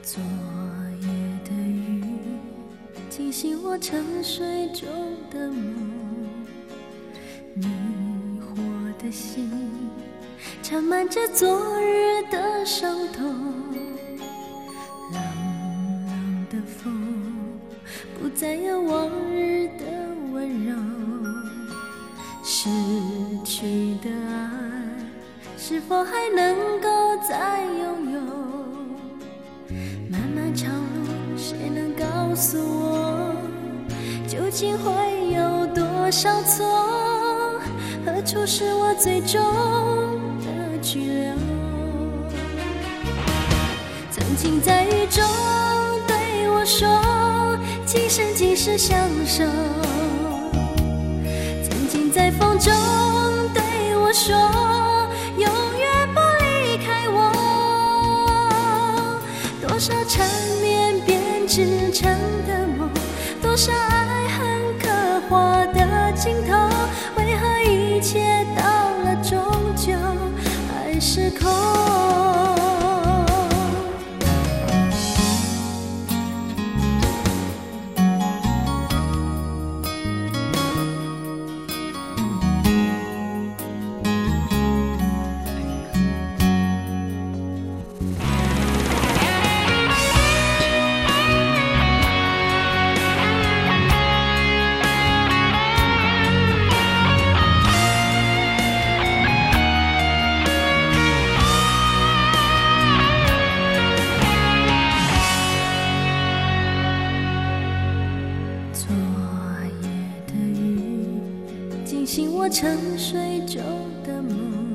昨夜的雨惊醒我沉睡中的梦，迷惑的心缠满着昨日的伤痛，冷冷的风不再有往日的温柔，失去的爱是否还能够再拥有？漫漫长路，谁能告诉我，究竟会有多少错？何处是我最终的居留？曾经在雨中对我说，今生今世相守。曾经在风中对我说，永远不离开我。多少缠绵编织成的梦，多少爱恨刻画的镜头，为何一切到了终究还是空？醒我沉睡中的梦，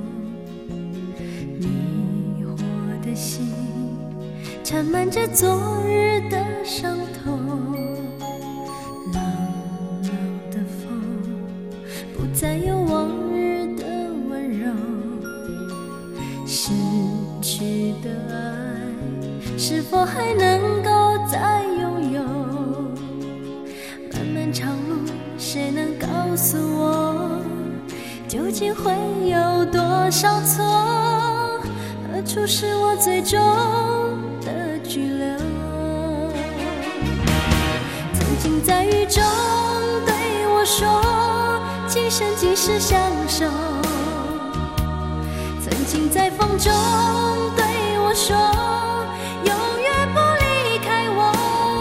迷惑的心缠满着昨日的伤痛，冷冷的风不再有往日的温柔，失去的爱是否还能够再拥有？漫漫长路，谁能告诉我，究竟会有多少错？何处是我最终的居留？曾经在雨中对我说，今生今世相守。曾经在风中对我说，永远不离开我。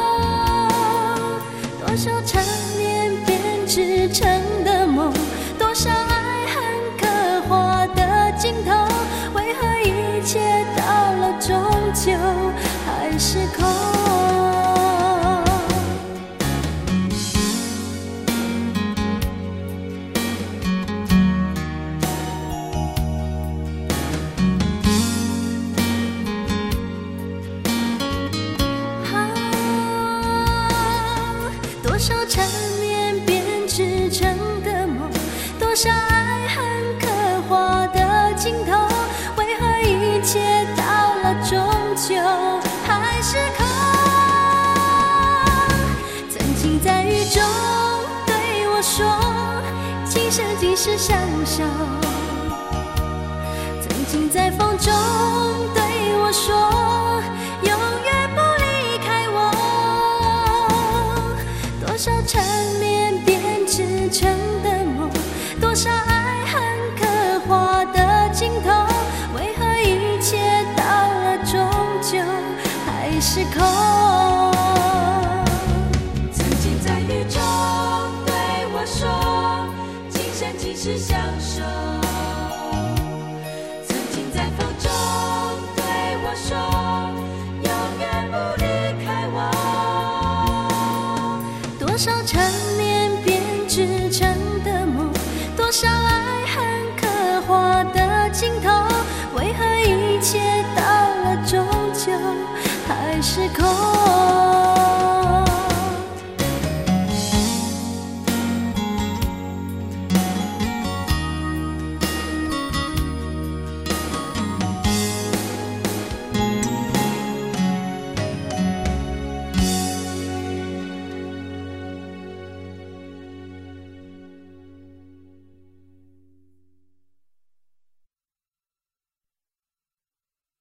多少缠绵编织成的梦，多少爱恨刻画的镜头，为何一切到了终究还是空？多少缠绵编织成的梦，多少爱恨刻画的镜头，为何一切到了终究还是空？曾经在雨中对我说，今生今世相守。曾经在风中